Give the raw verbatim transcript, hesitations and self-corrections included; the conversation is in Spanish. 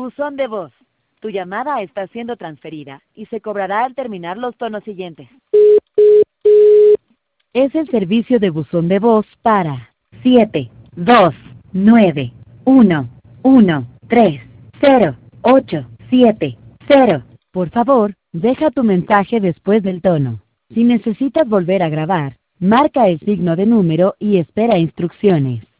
Buzón de voz. Tu llamada está siendo transferida y se cobrará al terminar los tonos siguientes. Es el servicio de buzón de voz para siete dos nueve uno uno tres cero ocho siete cero. Por favor, deja tu mensaje después del tono. Si necesitas volver a grabar, marca el signo de número y espera instrucciones.